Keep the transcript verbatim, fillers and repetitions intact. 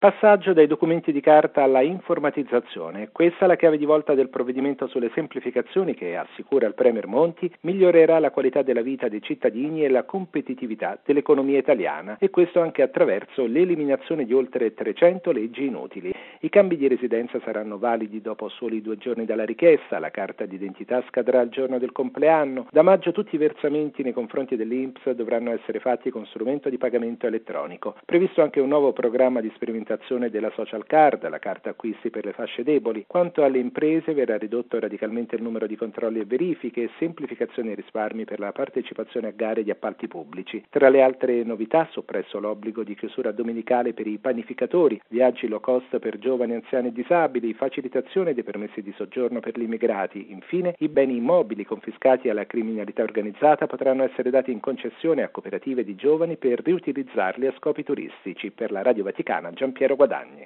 Passaggio dai documenti di carta alla informatizzazione. Questa è la chiave di volta del provvedimento sulle semplificazioni che, assicura il Premier Monti, migliorerà la qualità della vita dei cittadini e la competitività dell'economia italiana, e questo anche attraverso l'eliminazione di oltre trecento leggi inutili. I cambi di residenza saranno validi dopo soli due giorni dalla richiesta, la carta d'identità scadrà il giorno del compleanno, da maggio tutti i versamenti nei confronti dell'I N P S dovranno essere fatti con strumento di pagamento elettronico. Previsto anche un nuovo programma di sperimentazione della social card, la carta acquisti per le fasce deboli. Quanto alle imprese, verrà ridotto radicalmente il numero di controlli e verifiche e semplificazioni e risparmi per la partecipazione a gare di appalti pubblici. Tra le altre novità, soppresso l'obbligo di chiusura domenicale per i panificatori, viaggi low cost per giovani, anziani e disabili, facilitazione dei permessi di soggiorno per gli immigrati. Infine, i beni immobili confiscati alla criminalità organizzata potranno essere dati in concessione a cooperative di giovani per riutilizzarli a scopi turistici. Per la Radio Vaticana, Gian Piero Guadagni.